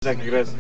Так, как раз.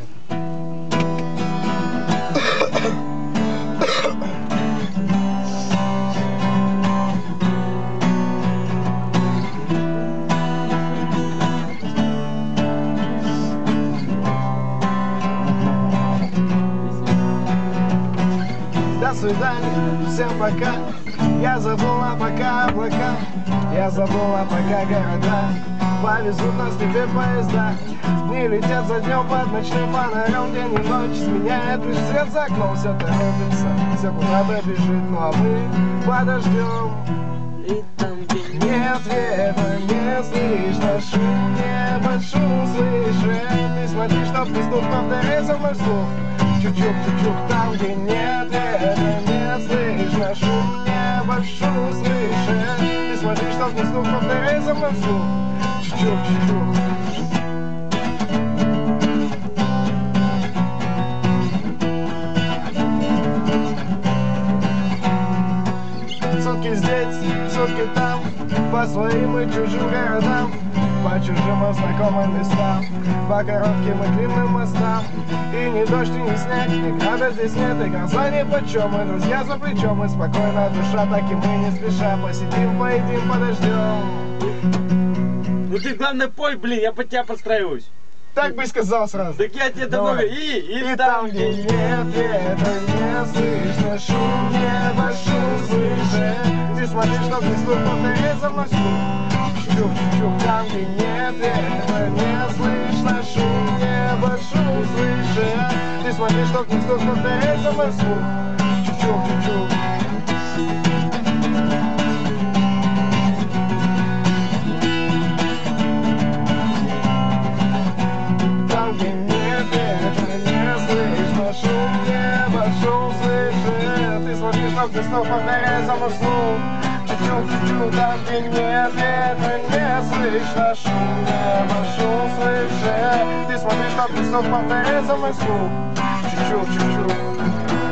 До свидания, всем пока. Я забыла пока облака, я забыла пока города. Повезут нас теперь поезда, дни летят за днем под ночным фонарем. День и ночь сменяет лишь свет за окном. Все торопится, все куда-то бежит, ну а мы подождем. И там, где Нет ветра, не слышно шум, небо шум слышит. Ты смотри, чтоб не стук, повторяй со мной вслух. Чук-чук, там, где нет ветра, не слышно шум, небо шум слышит. Ты смотри, чтоб не стук, повторяй со мной вслух. Чук-чук. Сутки здесь, сутки там, по своим и чужим городам, по чужим и знакомым местам, по коротким и длинным мостам. И ни дождь, и ни снег, ни града здесь нет, и гроза ни почем, и друзья за плечом, и спокойная душа, так и мы не спеша посидим, поедим, подождем. Ну ты главное пой, блин, я под тебя подстраиваюсь. Так бы и сказал сразу. Так я тебе давно говорю, и там, где нет ветра, не слышно шум, небо шум слышит. Ты смотри, чтоб не стук, повторяй за мной вслух. Чук-чук, там, где нет ветра, не слышно шум, небо шум слышит. Ты смотри, чтоб не стук, повторяй за мной вслух. Чук-чук. Ты снова повторяй за мной вслух. Чуть-чуть, там, где нет ветра, не слышно шум, небо шум слышит. Ты смотри, чтоб ты снова повторяй за мной вслух. Чуть-чуть.